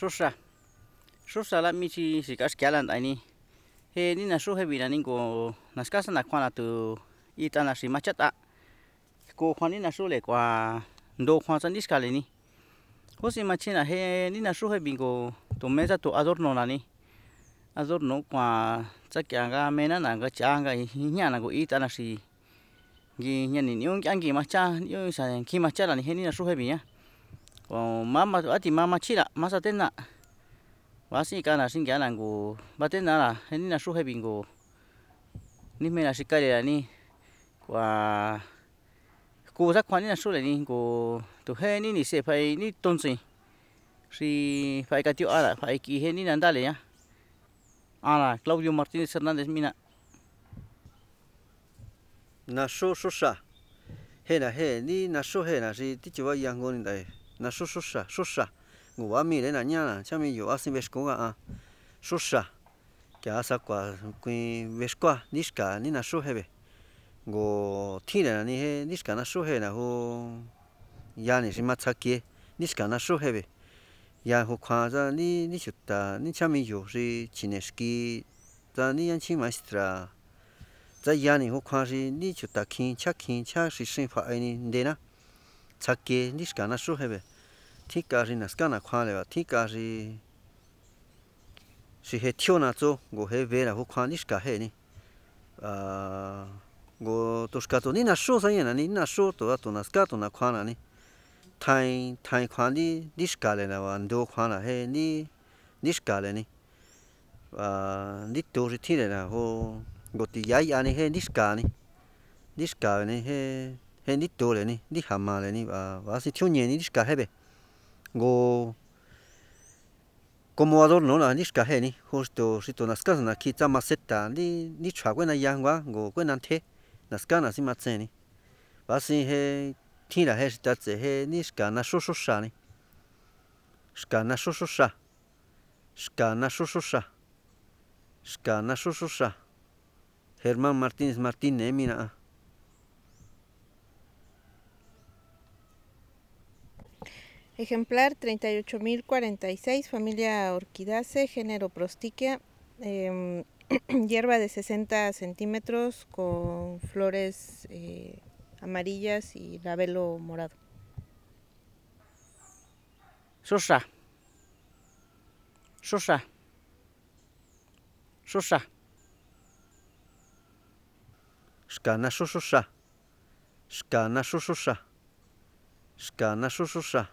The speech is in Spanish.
Susa la mi si cái lan tại ni he ni na su he bị là ni ko na ska sana khoan là từ ita na si machat a ko khoan ni na su le qua do khoan san dis kale ni ko si machina he ni na su he bingo to mesa to adorno na ni adorno qua chắc kia ga mena na ga cha ga nya na ko ita na si gi nya ni yung ang gi macha yung sa ki macha là ni he ni na su he bi ya mama ati mama chira masa tena vasi kana sin kia nan ko batena la he ni na su he bingo ni me na si kale la ni qua cô giác khoan ni na su le ni ko to he ni se phải ni ton si si phải cái tiêu ala phải ki he ni nan da le ya ala Claudio Martínez Hernández mina na susa he na he ni na su he na si ti chua yang ngon dai na susa ngua mi le na nya na cha mi yo asin besko ga susa kya sa kwa kuin besko niska ni na su hebe go thi na ni he niska na su he na ho ya ni si ma cha ki niska na su hebe ya ho kwa za ni chuta ni cha mi yo si chineski za ni yan chi maestra za ya ni ho kwa si ni chuta kin cha si sin fa ai ni de na cha ki niska na su hebe Tika ri na skana kwa le tika ri si he tio na zo go he ve la ho kwa ni ska he ni go to ska to ni na sho sa na ni na sho to na ska to na kwa na ni tai kwa ni ska le na wa ndo kwa na he ni ska le ni ni to ri ti le na ho go ti ya ni he ni ska ni he ni to le ni ha ma le ni va si tio ni ska he be go como adorno la niska he ni justo si to naska na kita maceta ni chwa na yangwa go na the naska na si matse ni ba si he thi la he sta tse he niska na sha ni ska na sha Germán Martínez mina Ejemplar 38.046, familia Orchidaceae, género Prostichia, hierba de 60 centímetros con flores amarillas y labelo morado. Susa Ska na susa